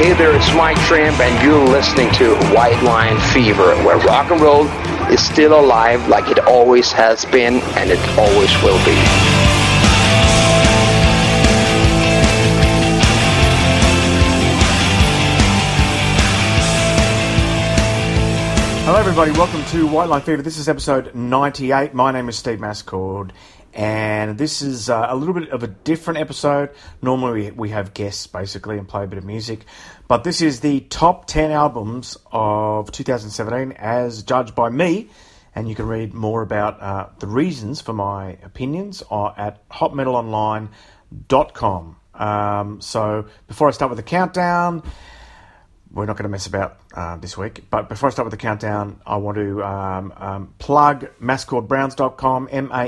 Hey there, it's Mike Tramp, and you're listening to White Line Fever, where rock and roll is still alive like it always has been, and it always will be. Hello everybody, welcome to White Line Fever. This is episode 98. My name is Steve Mascord, and this is a little bit of a different episode. Normally we have guests basically and play a bit of music, but this is the top 10 albums of 2017 as judged by me, and you can read more about the reasons for my opinions at hotmetalonline.com. So before I start with the countdown, we're not going to mess about this week, but before I start with the countdown, I want to plug mascordbrowns.com,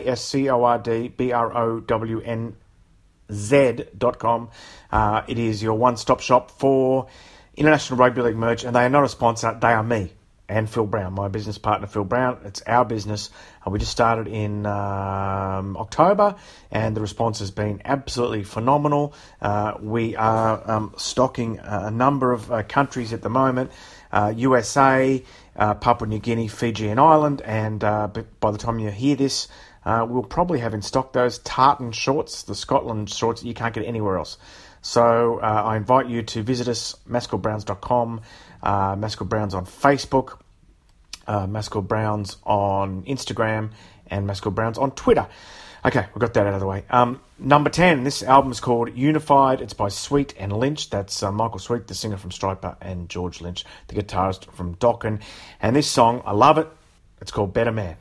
mascordbrowns.com. It is your one-stop shop for International Rugby League merch, and they are not a sponsor, they are me and Phil Brown, my business partner Phil Brown. It's our business. We just started in October, and the response has been absolutely phenomenal. We are stocking a number of countries at the moment, USA, Papua New Guinea, Fiji and Ireland, and by the time you hear this, we'll probably have in stock those tartan shorts, the Scotland shorts that you can't get anywhere else. So I invite you to visit us, mascordbrowns.com, Mascord Browns on Facebook, Mascord Browns on Instagram, and Mascord Browns on Twitter. Okay, we got that out of the way. Number 10, this album is called Unified. It's by Sweet and Lynch. That's Michael Sweet, the singer from Stryper, and George Lynch, the guitarist from Dokken. And this song, I love it. It's called Better Man.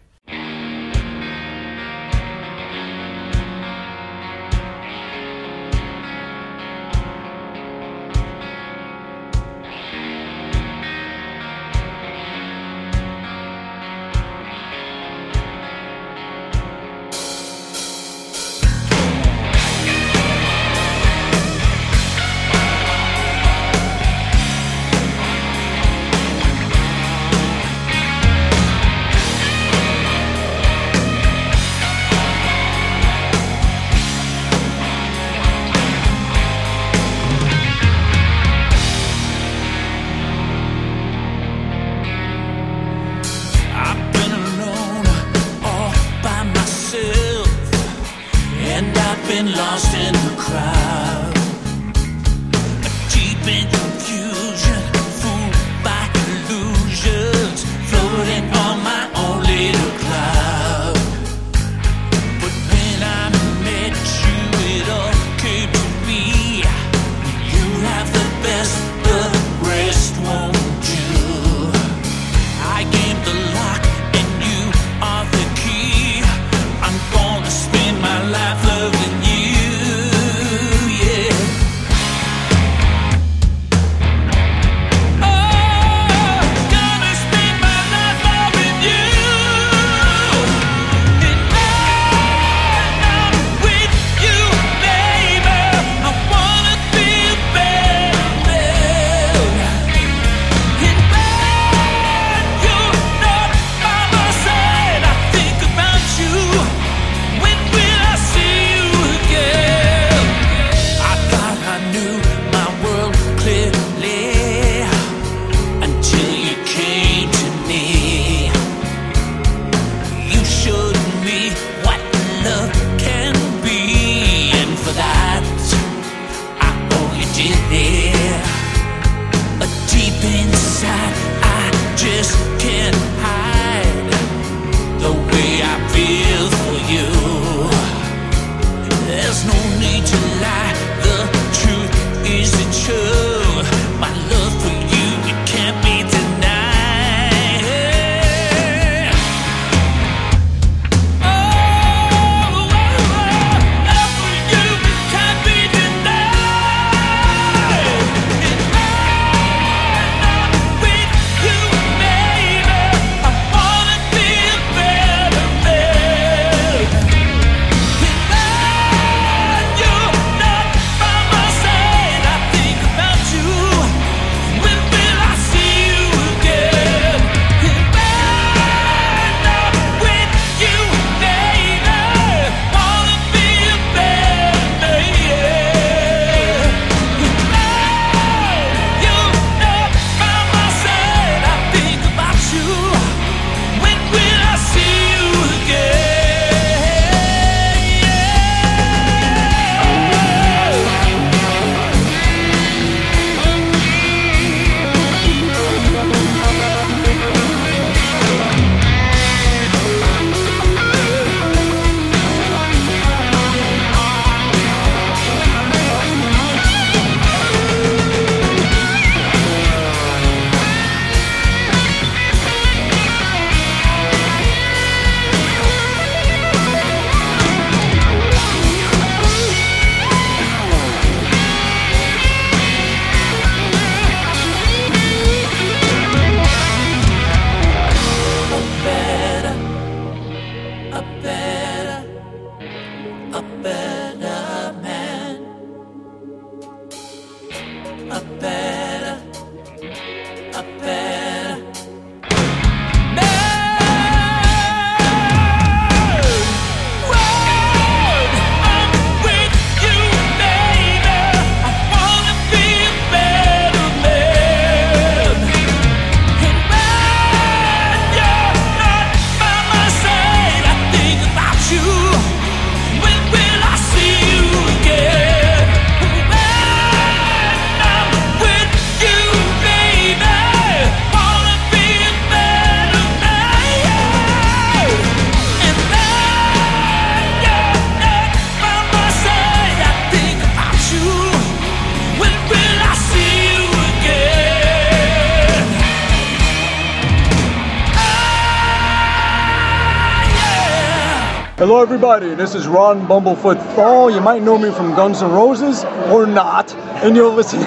Hello everybody, this is Ron Bumblefoot Thal. You might know me from Guns N' Roses, or not, and you're listening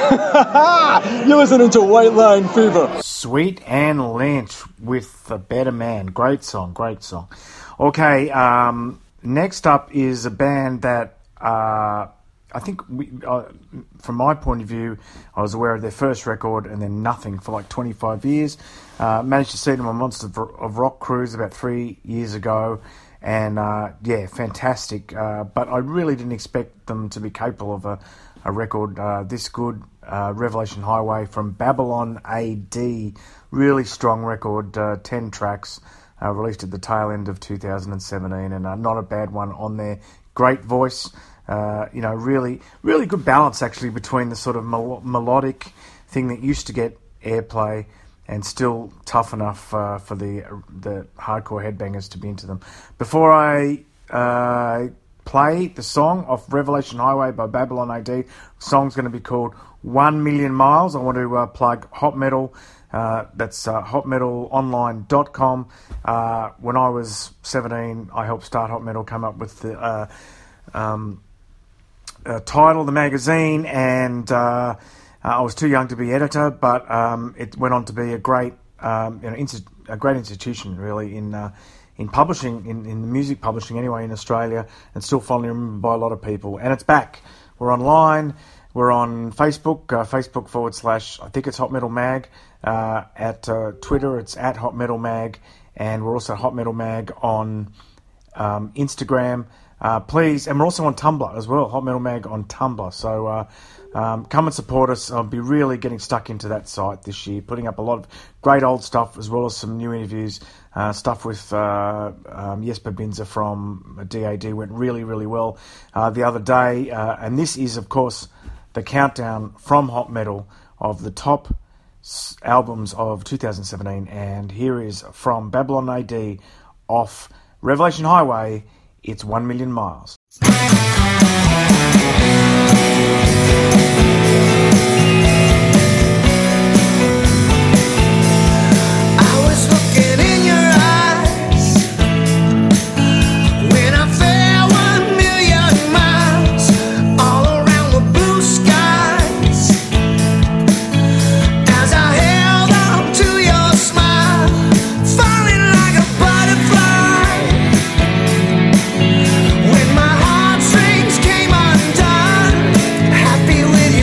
to White Line Fever. Sweet Anne Lynch with The Better Man. Great song, great song. Okay, next up is a band that I think, from my point of view, I was aware of their first record and then nothing for like 25 years. Managed to see them on Monsters of Rock cruise about 3 years ago. And, yeah, fantastic. But I really didn't expect them to be capable of a record this good. Revelation Highway from Babylon AD. Really strong record, 10 tracks, released at the tail end of 2017. And not a bad one on there. Great voice. Really good balance, actually, between the sort of melodic thing that used to get airplay and still tough enough for the hardcore headbangers to be into them. Before I play the song off Revelation Highway by Babylon AD, the song's going to be called 1 Million Miles. I want to plug Hot Metal. That's hotmetalonline.com. When I was 17, I helped start Hot Metal, come up with the title of the magazine, and I was too young to be editor, but it went on to be a great, a great institution, really, in publishing, in the music publishing anyway in Australia, and still fondly remembered by a lot of people. And it's back. We're online. We're on Facebook, Facebook / I think it's Hot Metal Mag. At Twitter, it's at Hot Metal Mag, and we're also Hot Metal Mag on Instagram. Please, and we're also on Tumblr as well, Hot Metal Mag on Tumblr. So come and support us. I'll be really getting stuck into that site this year, putting up a lot of great old stuff as well as some new interviews. Stuff with Jesper Binzer from DAD went really, really well the other day. And this is, of course, the countdown from Hot Metal of the top albums of 2017. And here is from Babylon AD off Revelation Highway, it's 1 Million Miles. When my heartstrings came undone, happy with you.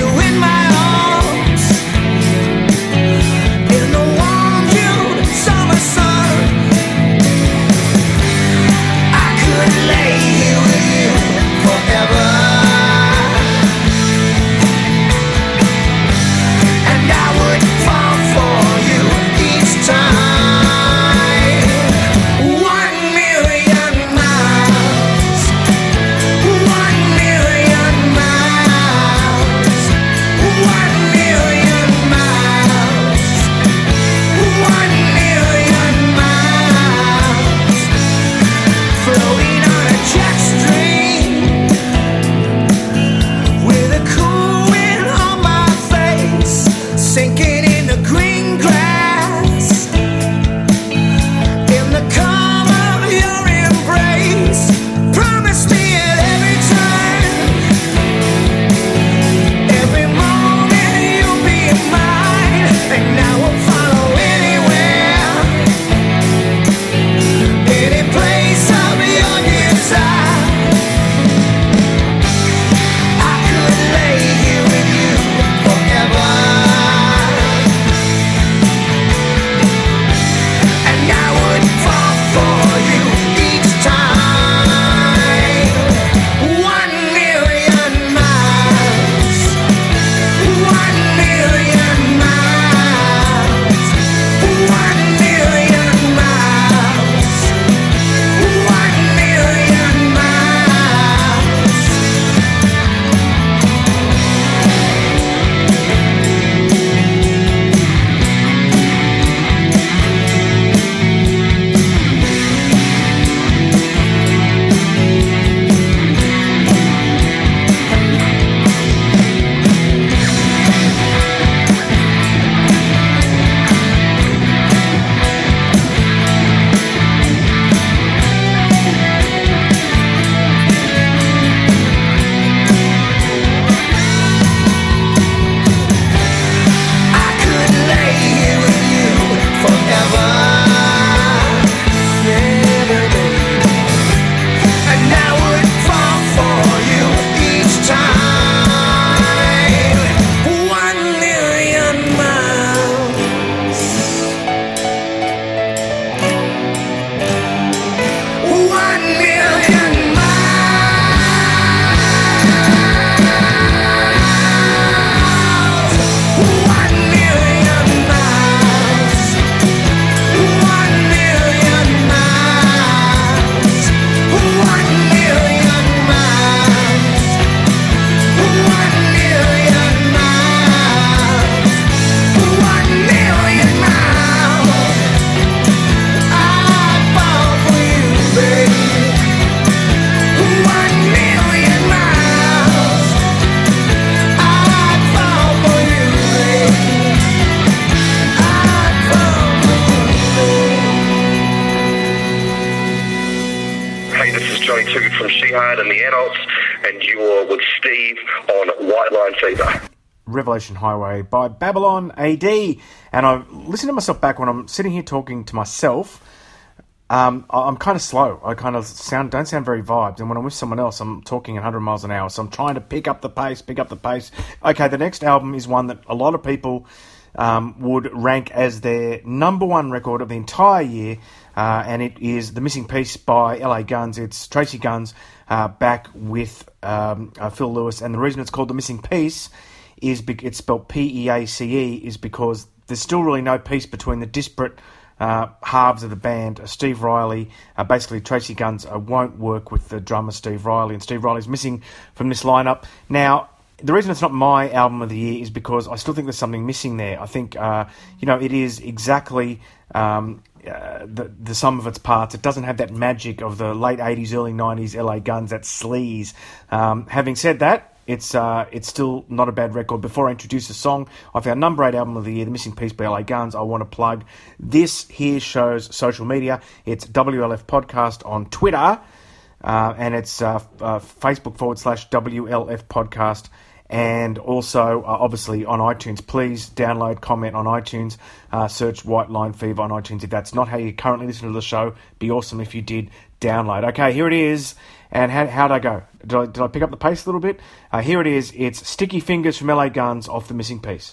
Hard and the Adults, and you're with Steve on White Line Fever. Revelation Highway by Babylon AD. And I listen to myself back when I'm sitting here talking to myself. I'm kind of slow. I kind of don't sound very vibed. And when I'm with someone else, I'm talking 100 miles an hour. So I'm trying to pick up the pace. Okay, the next album is one that a lot of people would rank as their number one record of the entire year. And it is The Missing Piece by LA Guns. It's Tracy Guns back with Phil Lewis. And the reason it's called The Missing Piece is it's spelled Peace, is because there's still really no peace between the disparate halves of the band. Steve Riley, basically Tracy Guns won't work with the drummer Steve Riley, and Steve Riley's missing from this lineup. Now, the reason it's not my album of the year is because I still think there's something missing there. I think, it is exactly the sum of its parts. It doesn't have that magic of the late 80s, early 90s LA Guns, that sleaze. Having said that, it's still not a bad record. Before I introduce the song, I found number 8 album of the year, The Missing Piece by LA Guns. I want to plug this here show's social media. It's WLF Podcast on Twitter, and it's Facebook.com/WLF Podcast. And also, obviously, on iTunes. Please download, comment on iTunes, search White Line Fever on iTunes. If that's not how you currently listen to the show, be awesome if you did download. Okay, here it is. And how'd I go? Did I pick up the pace a little bit? Here it is. It's Sticky Fingers from LA Guns off The Missing Piece.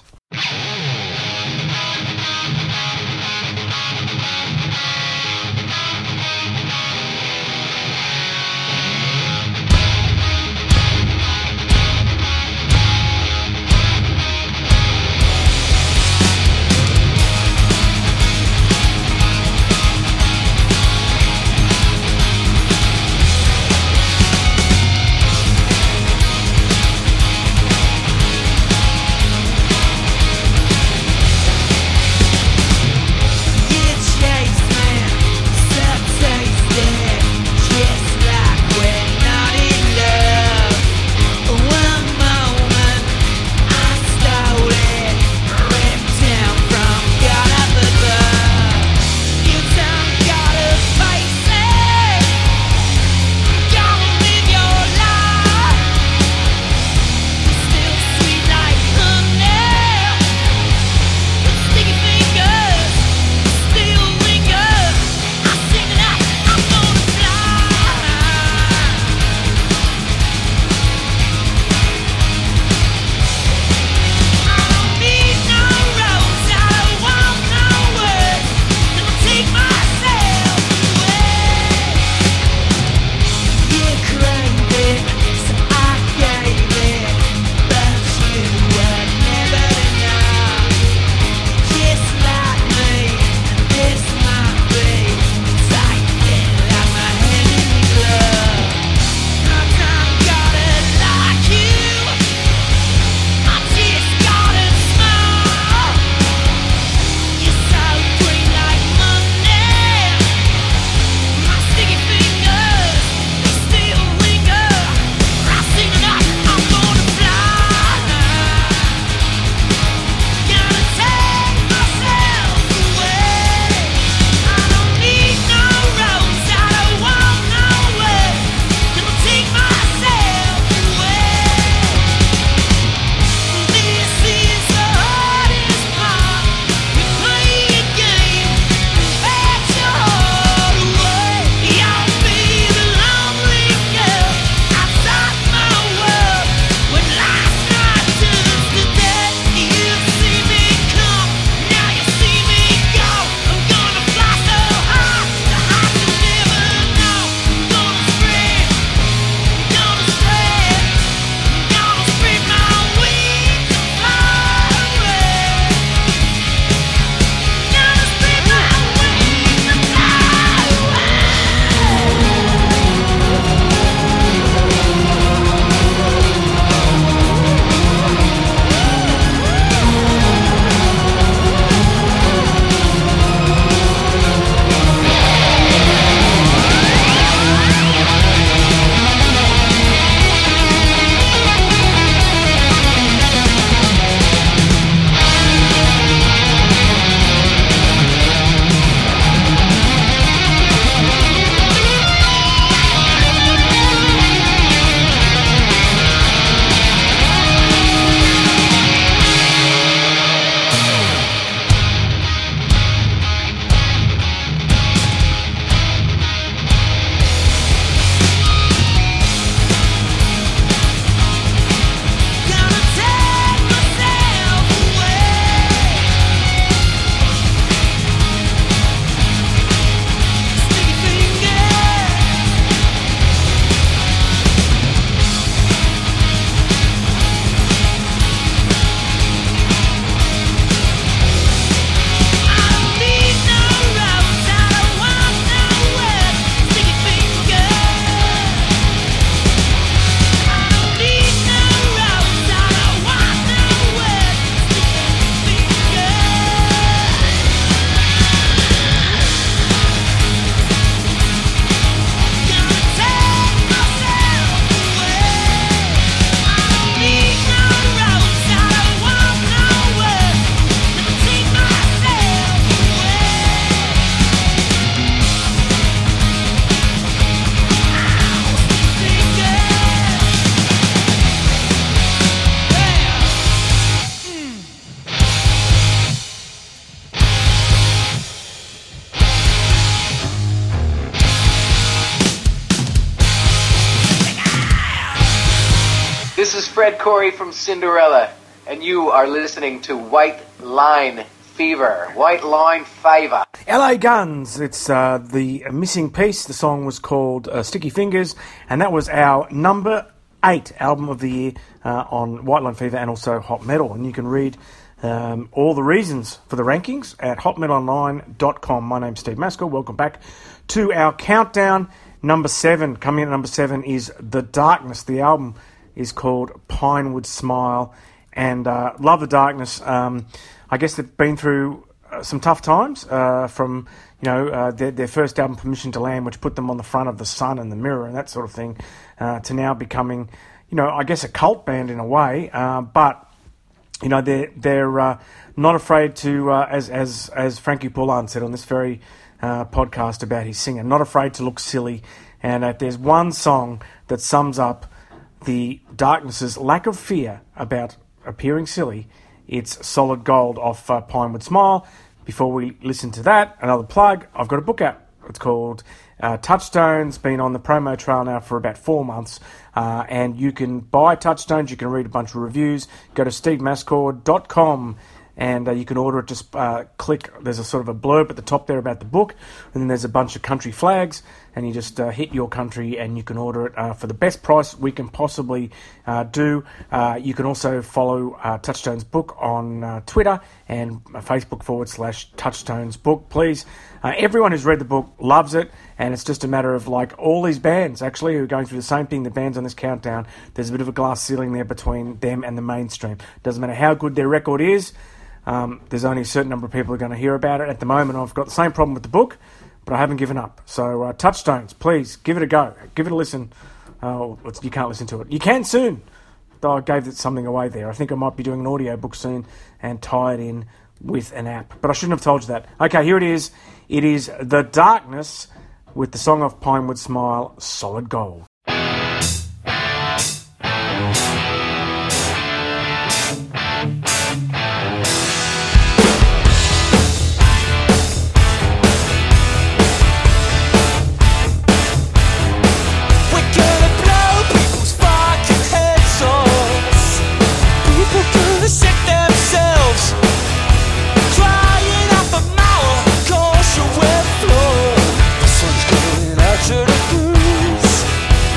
is Fred Corey from Cinderella, and you are listening to White Line Fever. White Line Fever. LA Guns, it's the missing piece. The song was called Sticky Fingers, and that was our number 8 album of the year on White Line Fever and also Hot Metal. And you can read all the reasons for the rankings at hotmetalonline.com. My name's Steve Maskell. Welcome back to our countdown. Number 7, coming in at number 7 is The Darkness. The album is called Pinewood Smile, and love The Darkness. I guess they've been through some tough times from their first album, Permission to Land, which put them on the front of The Sun and The Mirror and that sort of thing, to now becoming, I guess a cult band in a way. But they're not afraid to, as Frankie Poulan said on this very podcast about his singer, not afraid to look silly. And if there's one song that sums up the Darkness's lack of fear about appearing silly, it's Solid Gold off Pinewood Smile. Before we listen to that, another plug, I've got a book out. It's called Touchstones, been on the promo trail now for about 4 months. And you can buy Touchstones, you can read a bunch of reviews. Go to stevemascord.com and you can order it. Just click, there's a sort of a blurb at the top there about the book, and then there's a bunch of country flags, and you just hit your country and you can order it for the best price we can possibly do. You can also follow Touchstone's book on Twitter and Facebook /Touchstone's book. Please, everyone who's read the book loves it, and it's just a matter of, like all these bands actually who are going through the same thing, the bands on this countdown, there's a bit of a glass ceiling there between them and the mainstream. Doesn't matter how good their record is, there's only a certain number of people who are going to hear about it. At the moment, I've got the same problem with the book, but I haven't given up. So Touchstones, please, give it a go. Give it a listen. You can't listen to it. You can soon. Though I gave something away there. I think I might be doing an audio book soon and tie it in with an app. But I shouldn't have told you that. Okay, here it is. It is The Darkness with the song of Pinewood Smile, Solid Gold. To the cruise.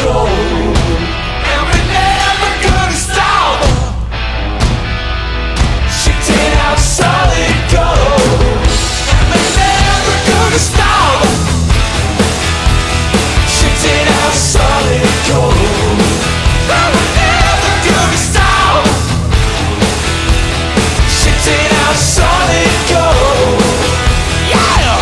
gold. And we're never gonna stop. Shitting out solid gold. And we're never gonna stop. Shitting out solid gold. And we're never gonna stop. Shitting out solid gold. Yeah!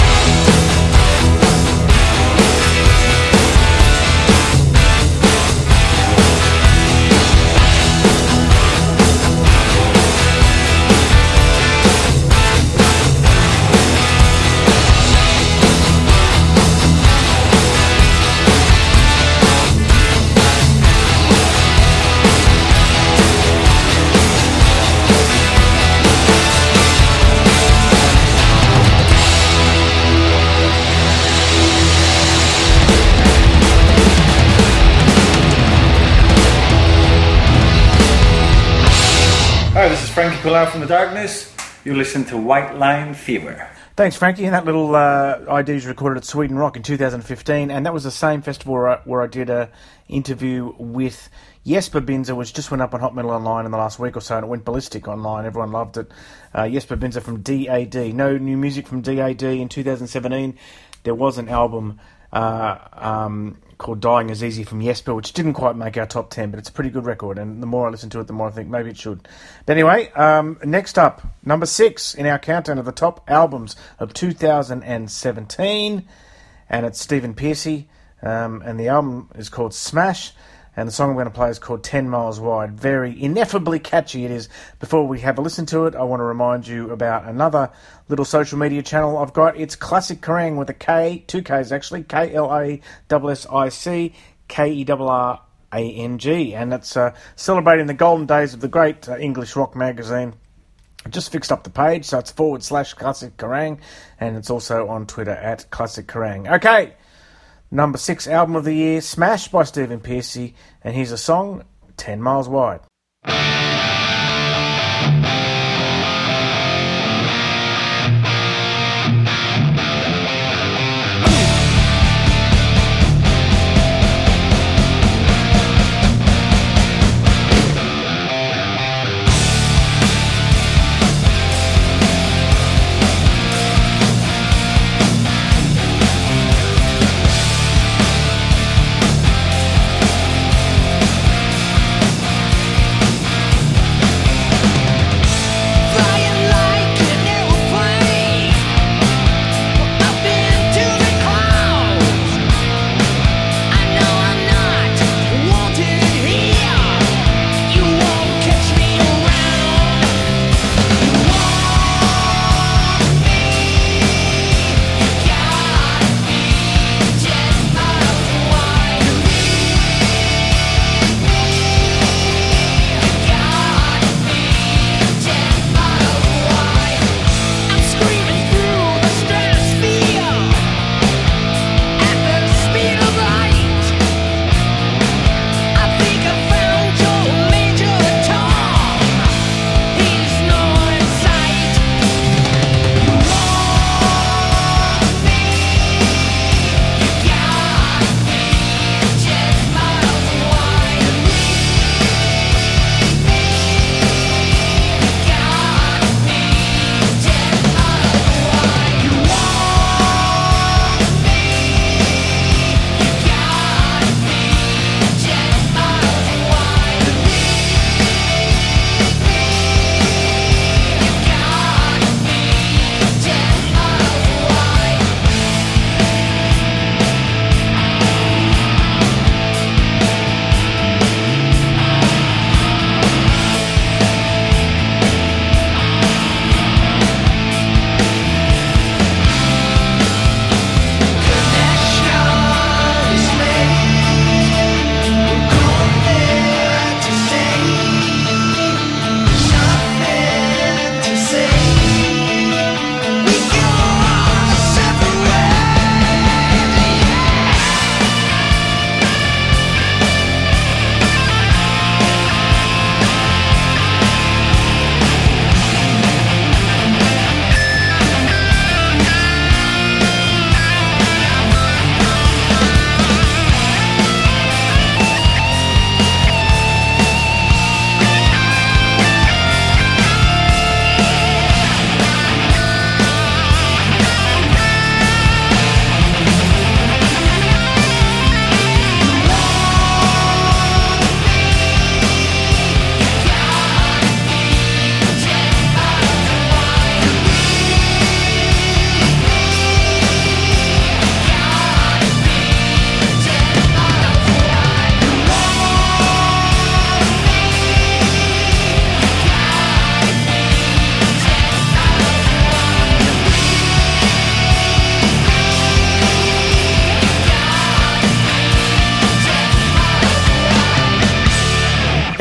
Hi, this is Frankie Pilar from The Darkness. You listen to White Line Fever. Thanks, Frankie. And that little ID was recorded at Sweden Rock in 2015, and that was the same festival where I did a interview with Jesper Binzer, which just went up on Hot Metal Online in the last week or so, and it went ballistic online. Everyone loved it. Jesper Binzer from DAD. No new music from DAD in 2017. There was an album called Dying Is Easy from Jesper, which didn't quite make our top 10, but it's a pretty good record, and the more I listen to it, the more I think maybe it should. But anyway, next up, number 6 in our countdown of the top albums of 2017, and it's Stephen Pearcy, and the album is called Smash, and the song I'm going to play is called 10 Miles Wide. Very ineffably catchy it is. Before we have a listen to it, I want to remind you about another little social media channel I've got. It's Classic Kerrang with a K, 2 Ks actually, KLASSIC, KERRANG, and it's celebrating the golden days of the great English rock magazine. I just fixed up the page, so it's /Classic Kerrang, and it's also on Twitter at Classic Kerrang. Okay. Number 6 album of the year, Smash by Stephen Pearcy, and here's a song, 10 Miles Wide.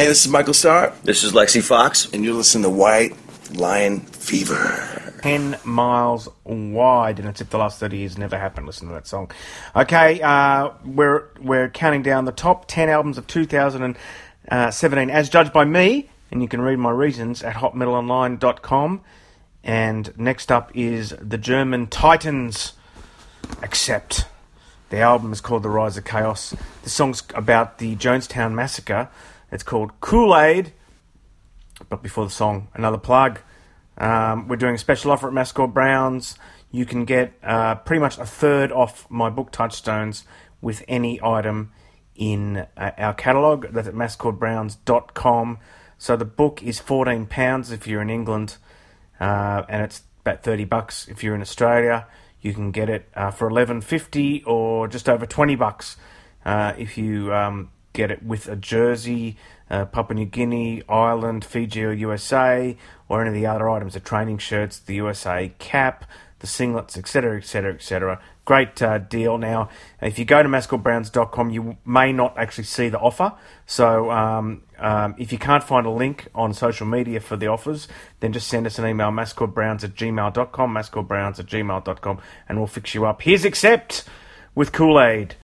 Hey, this is Michael Starr. This is Lexi Fox. And you're listening to White Line Fever. 10 miles wide, and it's if the last 30 years never happened. Listen to that song. Okay, we're counting down the top 10 albums of 2017 as judged by me, and you can read my reasons at hotmetalonline.com. And next up is the German Titans, Accept. The album is called The Rise of Chaos. The song's about the Jonestown Massacre. It's called Kool-Aid. But before the song, another plug. We're doing a special offer at Mascot Brown's. You can get pretty much a third off my book Touchstones with any item in our catalogue. That's at mascotbrowns.com. So the book is £14 if you're in England, and it's about $30 if you're in Australia. You can get it for $11.50 or just over $20 if you get it with a jersey, Papua New Guinea, Ireland, Fiji or USA, or any of the other items, the training shirts, the USA cap, the singlets, etc., etc., etc. Great deal. Now, if you go to mascotbrowns.com, you may not actually see the offer. So if you can't find a link on social media for the offers, then just send us an email, mascotbrowns@gmail.com, mascotbrowns@gmail.com, and we'll fix you up. Here's Accept with Kool-Aid.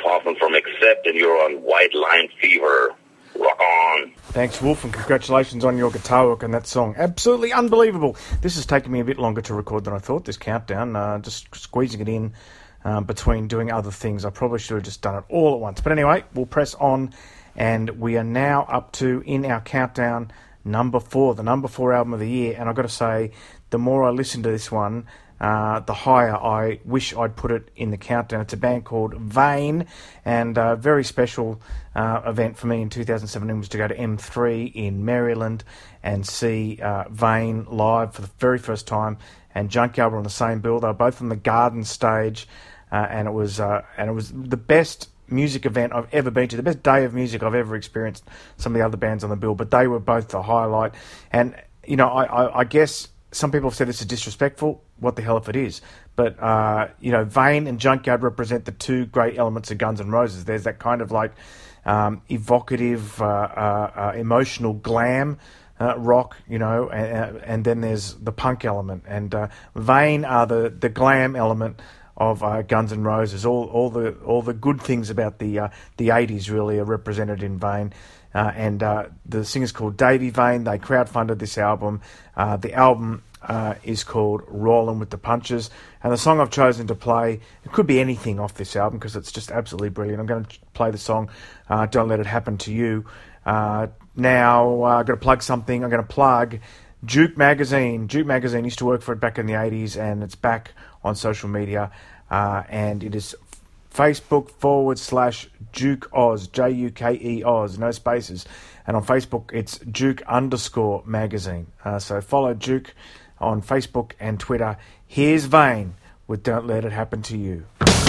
Hoffman from Accept, and you're on White Line Fever. Rock on. Thanks, Wolf, and congratulations on your guitar work on that song. Absolutely unbelievable. This has taken me a bit longer to record than I thought, this countdown, just squeezing it in between doing other things. I probably should have just done it all at once. But anyway, we'll press on, and we are now up to, in our countdown, number 4, the number 4 album of the year. And I've got to say, the more I listen to this one, the higher I wish I'd put it in the countdown. It's a band called Vain, and a very special event for me in 2017 was to go to M3 in Maryland and see Vain live for the very first time, and Junkyard were on the same bill. They were both on the Garden stage, and it was the best music event I've ever been to, the best day of music I've ever experienced. Some of the other bands on the bill, but they were both the highlight. And you know, I guess some people have said this is disrespectful. What the hell if it is? But, you know, Vain and Junkyard represent the two great elements of Guns N' Roses. There's that kind of like evocative, emotional glam rock, you know, and then there's the punk element. And Vain are the glam element of Guns N' Roses. All the good things about the 80s really are represented in Vain. And the singer's called Davey Vain. They crowdfunded this album. The album is called Rollin' with the Punches, and the song I've chosen to play, it could be anything off this album because it's just absolutely brilliant. I'm going to play the song Don't Let It Happen to You. Now I've got to plug something. I'm going to plug Juke Magazine. Juke Magazine used to work for it back in the 80s, and it's back on social media, and it is Facebook.com/Juke Oz, Juke Oz, no spaces. And on Facebook, it's Juke_magazine. So follow Juke on Facebook and Twitter. Here's Vain with Don't Let It Happen to You.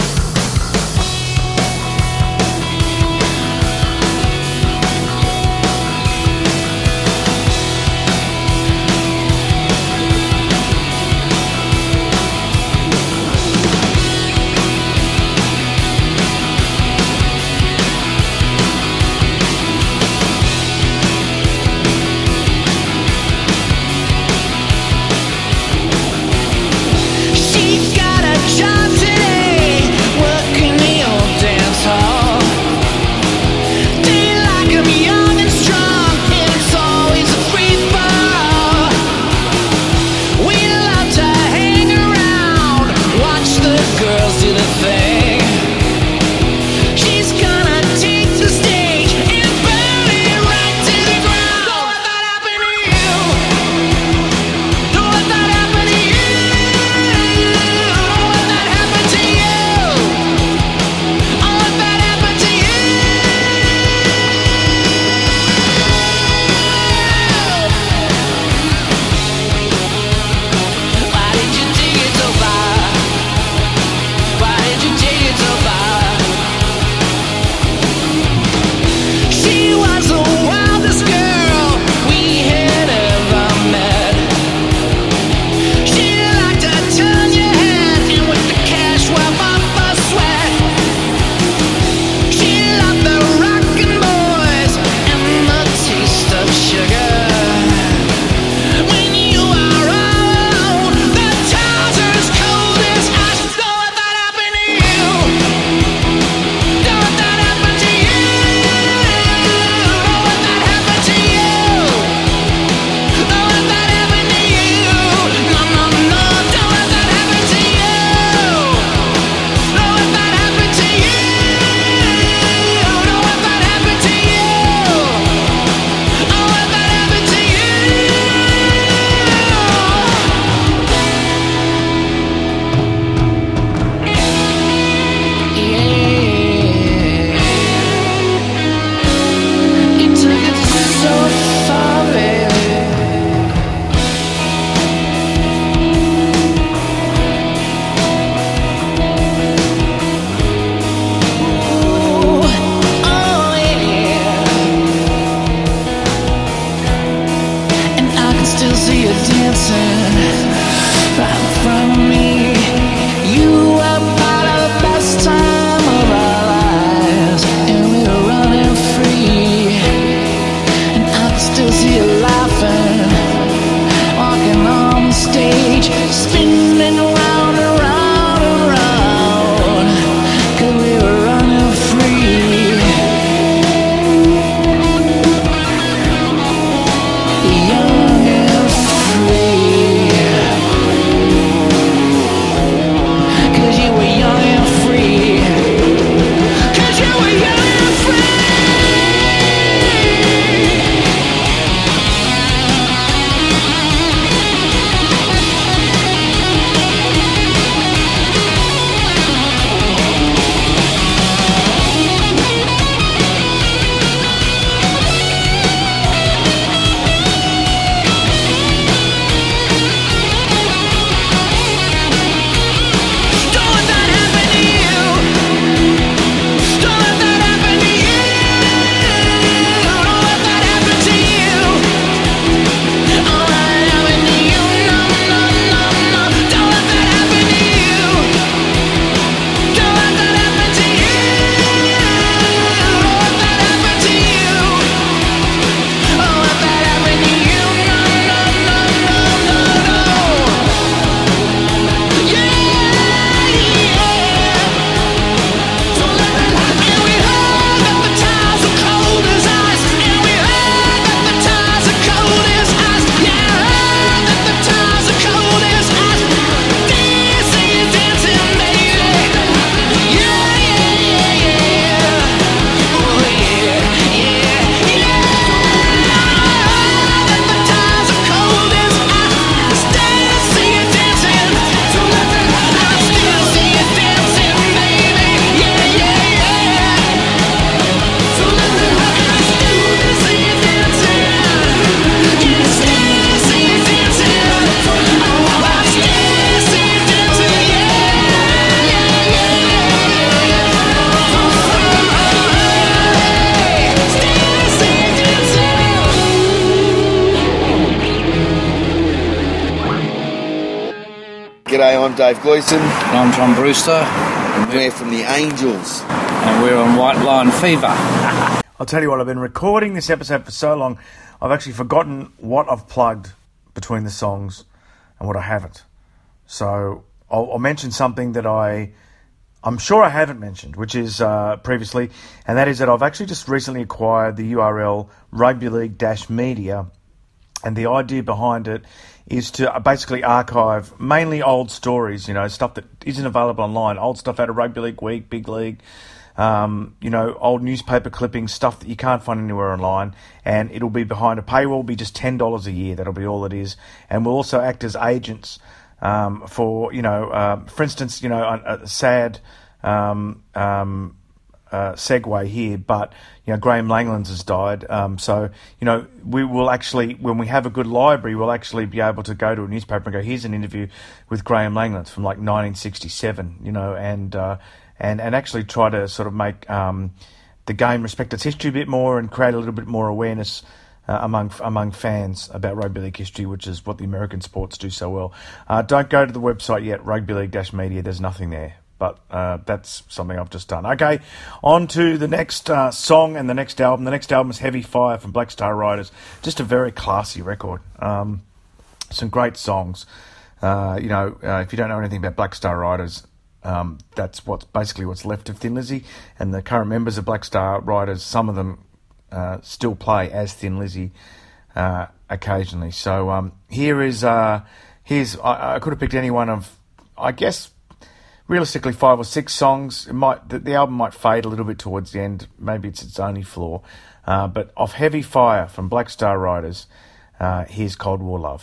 She's got a job today. running G'day, I'm Dave Gleason. And I'm John Brewster. And we're from the Angels. And we're on White Line Fever. I'll tell you what, I've been recording this episode for so long, I've actually forgotten what I've plugged between the songs and what I haven't. So I'll mention something that I'm sure I haven't mentioned, which is previously, and that is that I've actually just recently acquired the URL Rugby League-Media, and the idea behind it is to basically archive mainly old stories, stuff that isn't available online, old stuff out of Rugby League Week, Big League, old newspaper clippings, stuff that you can't find anywhere online, and it'll be behind a paywall, it'll be just $10 a year, that'll be all it is, and we'll also act as agents for instance, a sad segue here, but Graham Langlands has died, so we will actually, when we have a good library, we'll actually be able to go to a newspaper and go, here's an interview with Graham Langlands from like 1967, and actually try to sort of make the game respect its history a bit more and create a little bit more awareness among fans about rugby league history, which is what the American sports do so well. Don't go to the website yet, Rugby League-Media. There's nothing there, but that's something I've just done. Okay, on to the next song and the next album. The next album is Heavy Fire from Black Star Riders. Just a very classy record. Some great songs. If you don't know anything about Black Star Riders, that's what's left of Thin Lizzy, and the current members of Black Star Riders, some of them still play as Thin Lizzy occasionally. So here's I could have picked any one of, I guess, realistically 5 or 6 songs. The album might fade a little bit towards the end. Maybe it's its only flaw. But off Heavy Fire from Black Star Riders, here's Cold War Love.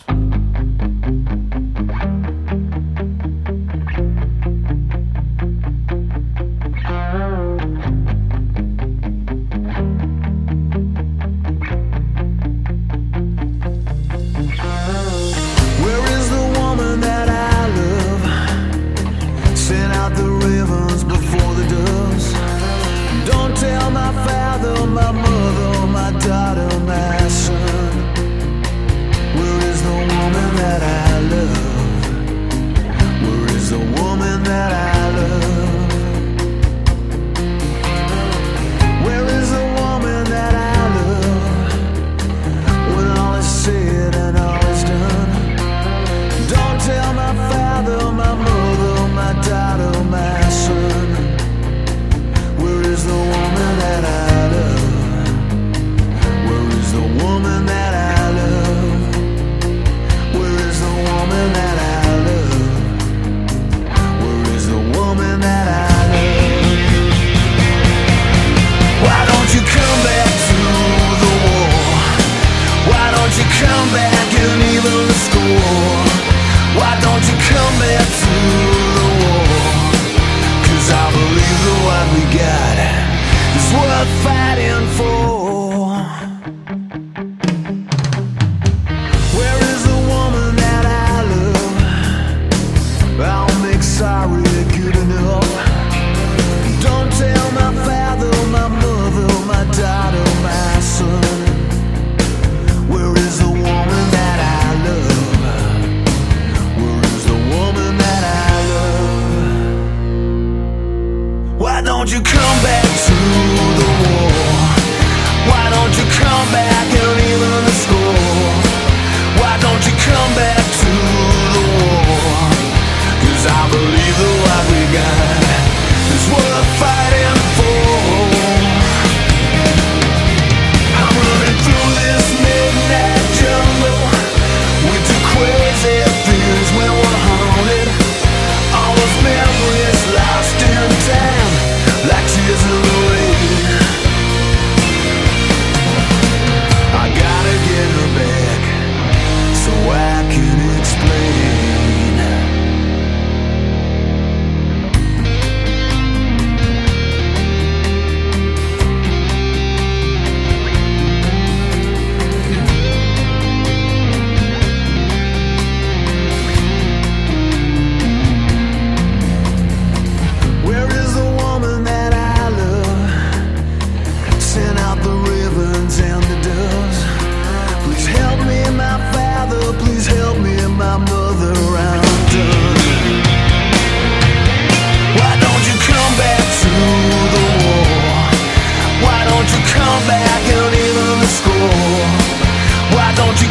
my father, please help me, my mother.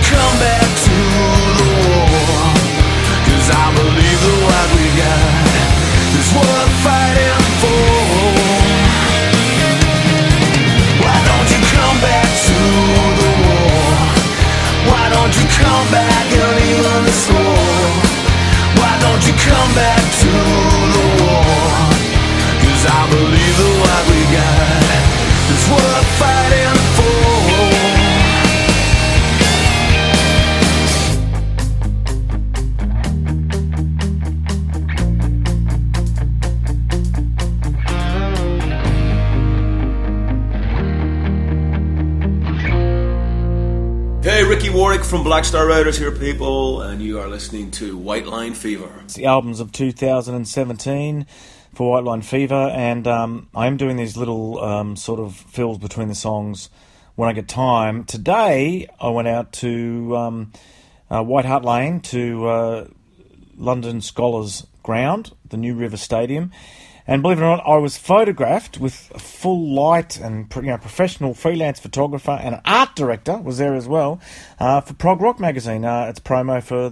come back to the war? 'Cause I believe the what we got is worth fighting for. Why don't you come back to the war? Why don't you come back and even the score? Why don't you come back to the war? 'Cause I believe the what we got is worth fighting for. Hey, Ricky Warwick from Black Star Riders here, people, and you are listening to White Line Fever. It's the albums of 2017 for White Line Fever, and I am doing these little sort of fills between the songs when I get time. Today, I went out to White Hart Lane to London Scholars Ground, the New River Stadium. And believe it or not, I was photographed with a full light and professional freelance photographer and an art director was there as well for Prog Rock magazine. It's promo for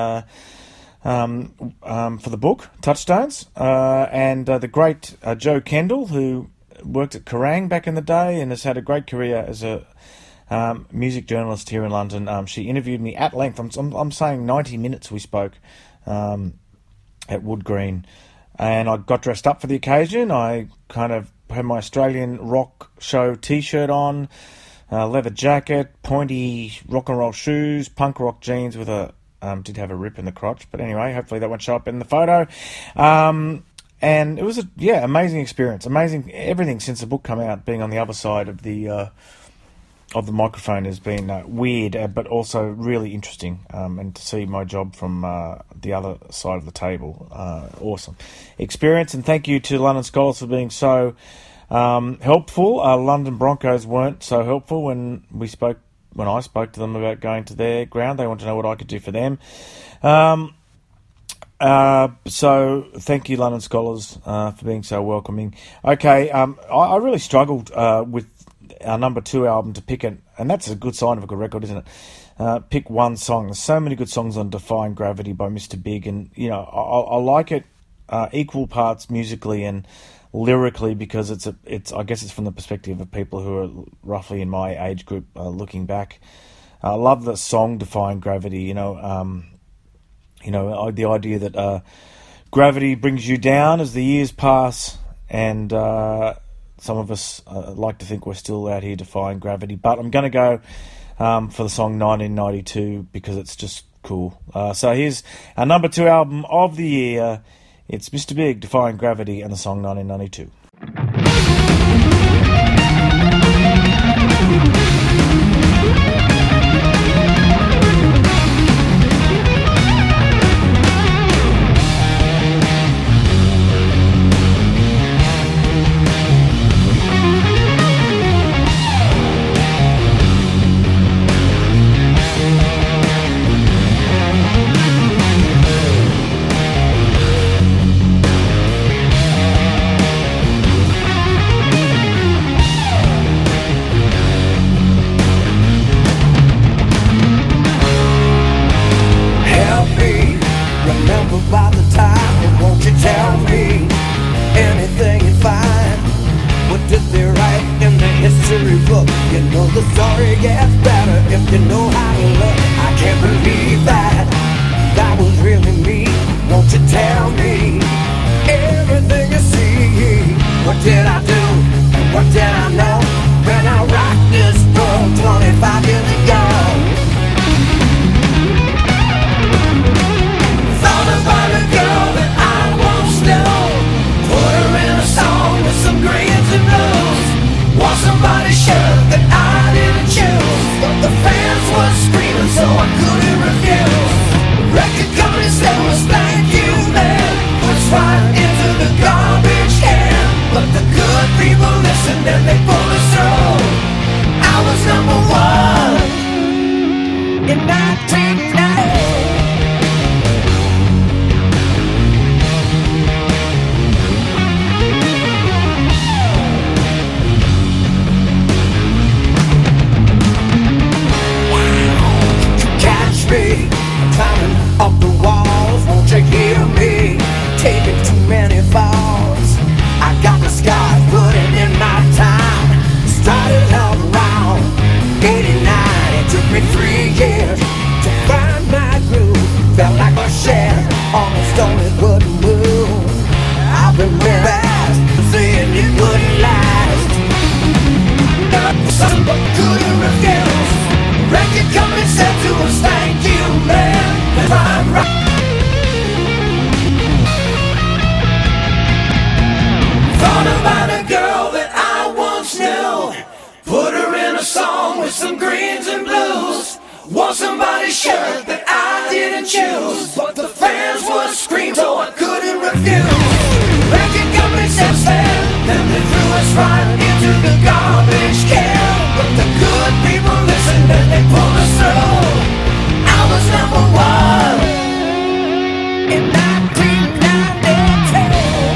the book Touchstones, and the great Joe Kendall, who worked at Kerrang back in the day and has had a great career as a music journalist here in London. She interviewed me at length. I'm saying 90 minutes we spoke at Wood Green. And I got dressed up for the occasion. I kind of had my Australian rock show T-shirt on, leather jacket, pointy rock and roll shoes, punk rock jeans with a... did have a rip in the crotch, but anyway, hopefully that won't show up in the photo. And it was amazing experience. Amazing everything since the book came out. Being on the other side of the microphone has been weird, but also really interesting. And to see my job from the other side of the table, awesome experience. And thank you to London Scholars for being so helpful. London Broncos weren't so helpful when I spoke to them about going to their ground. They wanted to know what I could do for them. So thank you, London Scholars, for being so welcoming. Okay, I really struggled with our number 2 album to pick it, and that's a good sign of a good record, isn't it? Pick one song. There's so many good songs on Defying Gravity by Mr. Big, and I like it equal parts musically and lyrically because it's I guess it's from the perspective of people who are roughly in my age group looking back. I love the song Defying Gravity. The idea that gravity brings you down as the years pass, and some of us like to think we're still out here defying gravity, but I'm going to go for the song 1992 because it's just cool. So here's our number 2 album of the year. It's Mr. Big, Defying Gravity, and the song 1992. up the walls. Won't you hear me? Taking too many falls. I got the scars putting in my time. Started out around 89. It took me 3 years to find my groove. Felt like a shed on a stone that wouldn't move. I've been real fast, saying it wouldn't last. Some but couldn't refuse. Record company said to us, thank you, man. If I'm right. Thought about a girl that I once knew. Put her in a song with some greens and blues. Wore somebody's shirt that I didn't choose, but the fans would scream so I couldn't refuse. Record company said stand, then they threw us right into the garbage can. But the good people listened and they pulled us through. I was number one in 1992.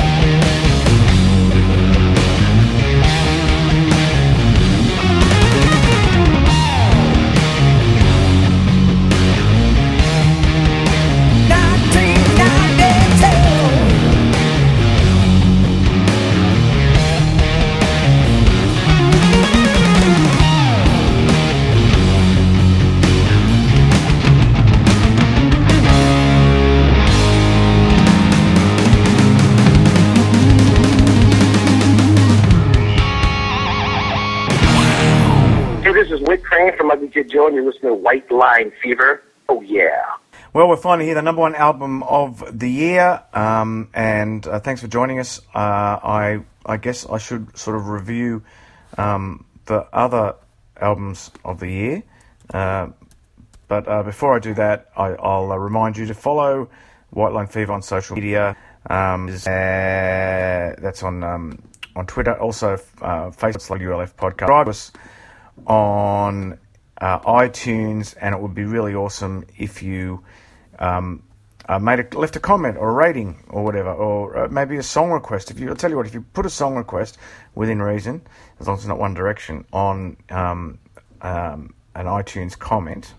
This is Whit Crane from Ugly Kid Joe, and you're listening to White Line Fever. Oh, yeah. Well, we're finally here, the number one album of the year, and thanks for joining us. I guess I should sort of review the other albums of the year, but before I do that, I'll remind you to follow White Line Fever on social media. That's on Twitter, also Facebook, ULF Podcast. Subscribe us on iTunes, and it would be really awesome if you left a comment or a rating or whatever, or maybe a song request. I'll tell you what, if you put a song request within reason, as long as it's not One Direction, on an iTunes comment,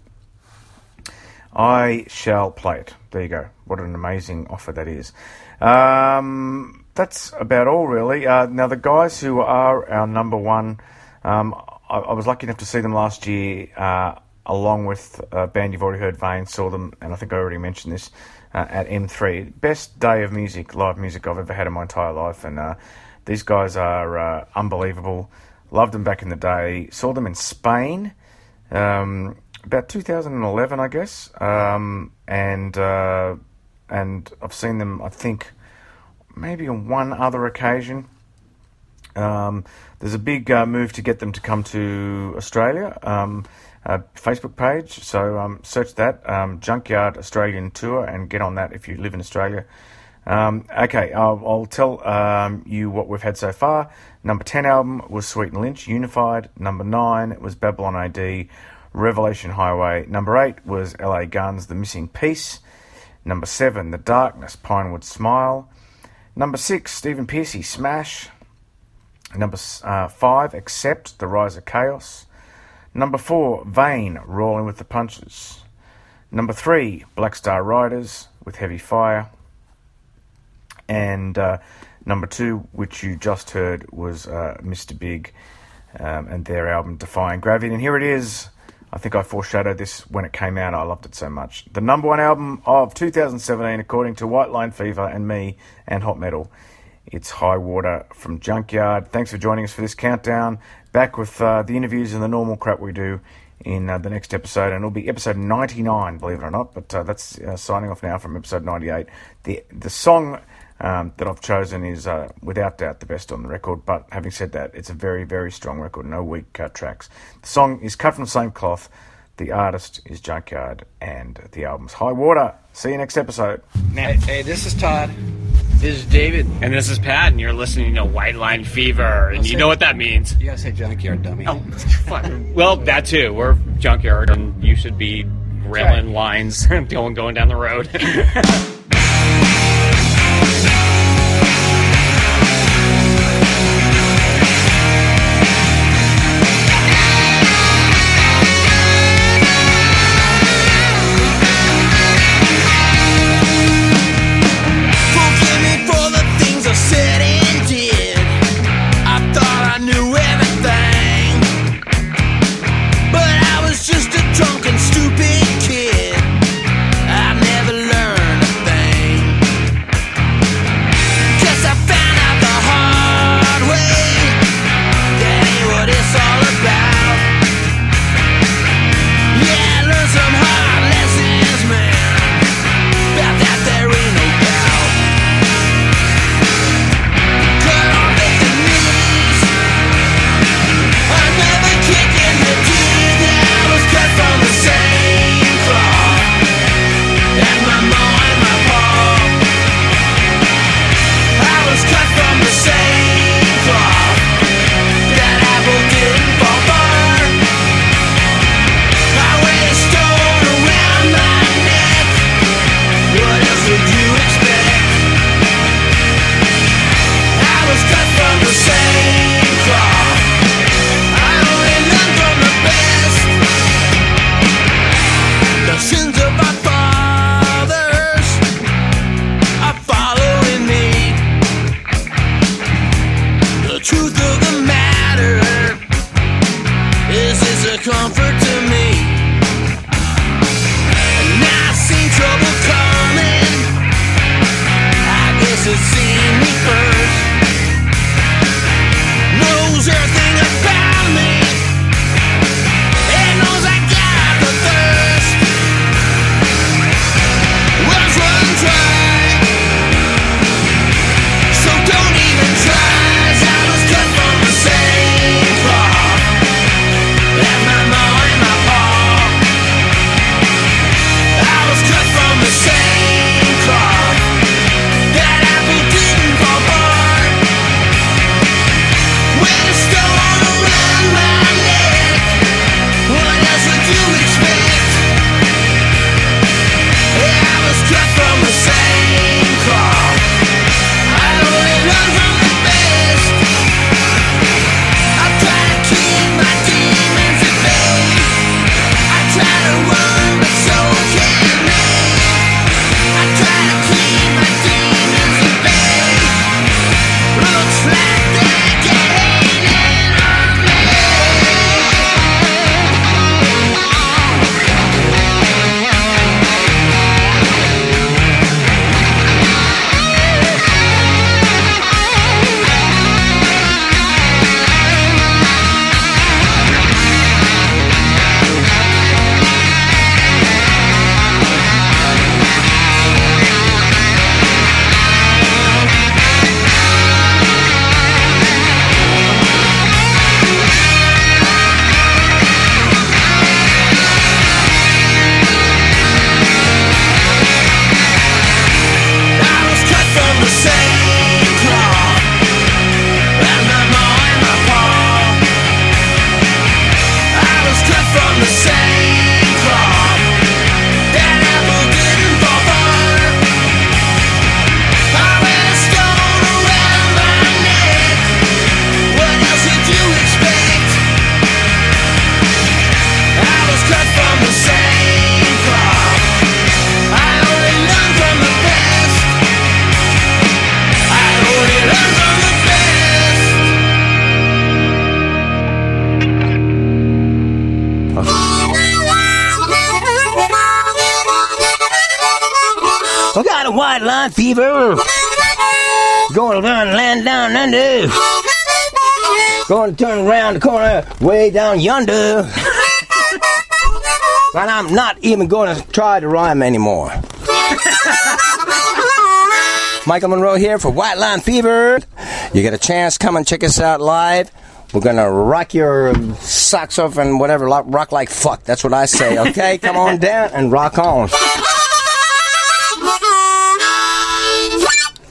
I shall play it. There you go. What an amazing offer that is. That's about all, really. Now, the guys who are our number one, I was lucky enough to see them last year, along with a band you've already heard, Vane. Saw them, and I think I already mentioned this, at M3. Best day of music, live music I've ever had in my entire life, and these guys are unbelievable. Loved them back in the day. Saw them in Spain, about 2011, I guess, and I've seen them, I think, maybe on one other occasion. There's a big move to get them to come to Australia, Facebook page, so search that, Junkyard Australian Tour, and get on that if you live in Australia. Okay, I'll tell you what we've had so far. Number 10 album was Sweet and Lynch, Unified. Number 9 was Babylon AD, Revelation Highway. Number 8 was LA Guns, The Missing Piece. Number 7, The Darkness, Pinewood Smile. Number 6, Stephen Pearcy, Smash. Number 5, Accept, The Rise of Chaos. Number 4, Vane, Rolling with the Punches. Number 3, Black Star Riders with Heavy Fire. And number 2, which you just heard, was Mr. Big and their album Defying Gravity. And here it is. I think I foreshadowed this when it came out. I loved it so much. The number one album of 2017, according to White Line Fever and me and Hot Metal. It's High Water from Junkyard. Thanks for joining us for this countdown. Back with the interviews and the normal crap we do in the next episode. And it'll be episode 99, believe it or not. But that's signing off now from episode 98. The song that I've chosen is without doubt the best on the record. But having said that, it's a very, very strong record. No weak tracks. The song is cut from the same cloth. The artist is Junkyard. And the album's High Water. See you next episode. Hey, this is Todd. This is David. And this is Pat, and you're listening to White Line Fever, and you know what that means. You gotta say Junkyard, dummy. Oh, fuck. Well, that too. We're Junkyard, and you should be railing lines going down the road. got a white line fever. Going to land down under. Going to turn around the corner way down yonder. But I'm not even going to try to rhyme anymore. Michael Monroe here for White Line Fever. You get a chance, come and check us out live. We're going to rock your socks off and whatever, rock like fuck. That's what I say, okay? Come on down and rock on.